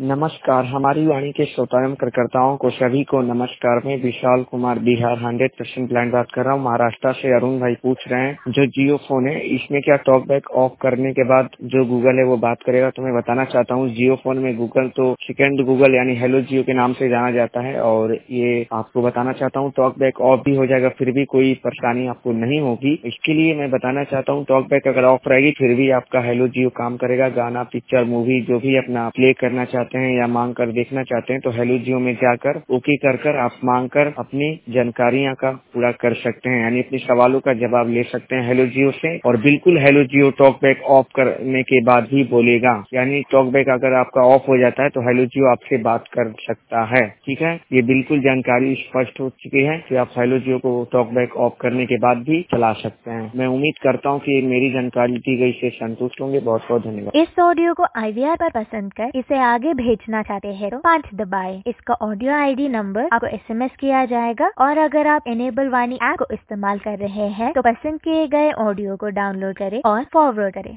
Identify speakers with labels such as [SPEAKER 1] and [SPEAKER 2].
[SPEAKER 1] नमस्कार, हमारी वाणी के श्रोता एवं कार्यकर्ताओं को सभी को नमस्कार। मैं विशाल कुमार बिहार 100% ब्लाइंड बात कर रहा हूँ। महाराष्ट्र से अरुण भाई पूछ रहे हैं जो जियो फोन है इसमें क्या टॉकबैक ऑफ करने के बाद जो गूगल है वो बात करेगा। तो मैं बताना चाहता हूँ जियो फोन में गूगल तो सेकंड गूगल यानी हेलो जियो के नाम से जाना जाता है और ये आपको बताना चाहता हूँ टॉकबैक ऑफ भी हो जाएगा, फिर भी कोई परेशानी आपको नहीं होगी। इसके लिए मैं बताना चाहता हूँ टॉकबैक अगर ऑफ रहेगी फिर भी आपका हेलो जियो काम करेगा। गाना, पिक्चर, मूवी जो भी अपना प्ले करना चाहते हैं या मांग कर देखना चाहते हैं तो हेलो जियो में जाकर ओके कर आप मांग कर अपनी जानकारियां का पूरा कर सकते हैं, यानी अपने सवालों का जवाब ले सकते हैं हेलो जियो से। और बिल्कुल हेलो जियो टॉकबैक ऑफ करने के बाद ही बोलेगा, यानी टॉकबैक अगर आपका ऑफ हो जाता है तो हेलो जियो आपसे बात कर सकता है। ठीक है, ये बिल्कुल जानकारी स्पष्ट हो चुकी है कि आप हेलो जियो को टॉकबैक ऑफ करने के बाद भी चला सकते हैं। मैं उम्मीद करता हूँ कि मेरी जानकारी दी गई से संतुष्ट होंगे। बहुत बहुत धन्यवाद।
[SPEAKER 2] इस ऑडियो को IVR पर पसंद कर इसे आगे भेजना चाहते हैं तो 5 दबाएं। इसका ऑडियो ID नंबर आपको SMS किया जाएगा और अगर आप इनेबल वाणी ऐप को इस्तेमाल कर रहे हैं तो पसंद किए गए ऑडियो को डाउनलोड करें और फॉरवर्ड करें।